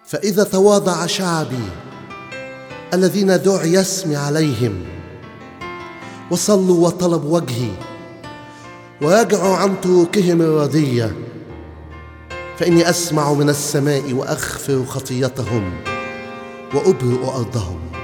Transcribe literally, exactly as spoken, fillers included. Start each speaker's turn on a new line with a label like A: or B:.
A: فإذا تواضع شعبي الذين دعي اسمي عليهم وصلوا وطلبوا وجهي ويرجعوا عن طرقهم الردية، فإني أسمع من السماء وأغفر خطيتهم وأبرئ أرضهم.